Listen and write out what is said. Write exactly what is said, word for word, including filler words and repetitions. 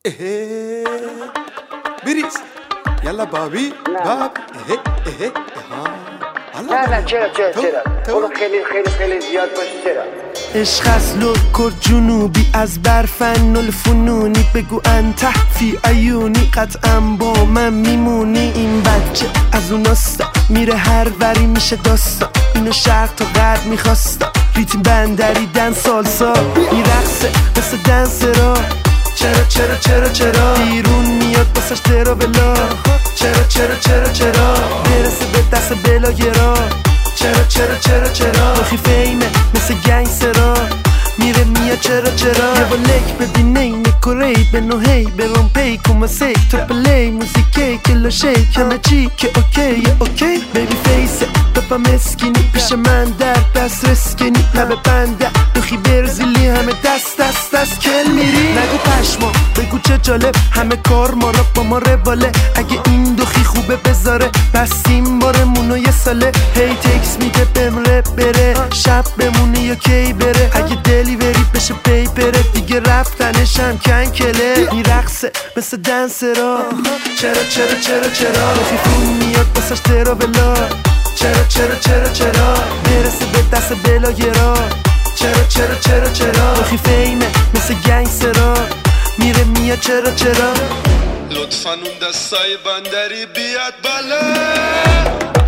اهه بریز یلا بابی باب اهه اهه نه نه چرا چرا چرا برو خیلی خیلی خیلی زیاد باشه چرا عشق از لوکر جنوبی از برفن الفنونی بگو انت فی عیونی قطعا با من میمونی این بچه از اوناستا میره هر وری میشه داستا اینو شرق تا غرب میخواستا ریتم بندری دن سالسا میرقصه مثل دنسرا چرا چرا چرا چرا بیرون میاد بسش ترا بلا چرا چرا چرا چرا برسه به دست بلا گرا چرا چرا چرا چرا بخی فیمه مثل گنگسترا میره میاد چرا چرا یه با لک ببینه این کره به نوهی برام پی کما سیک تو پلی موزیکی کلا شیک همه چی که اوکی اوکی بیبی فیسه بپا مسکینی پیش من در دست رسکنی لبه بنده دخی برزیلی همه دست دست دست کل میری نگو پشما بگو چه جالب همه کار ما را با ما رواله اگه این دخی خوبه بذاره بستیم بارمونو یه ساله هی تکس میده بهم رپ بره شب بمونه یا کی بره اگه دلیوری بشه پی بره دیگه رفتنشم کنکله میرقصه مثل دنسرا چرا چرا چرا چرا دخی فون میاد بسش ترا بلا چرا چرا چرا چرا برسه به دست بلا گرا چرا چرا چرا چرا دخی فیمه مثل گنگسترا میره میاد چرا چرا لطفاً اون دستای بندری بیاد بالا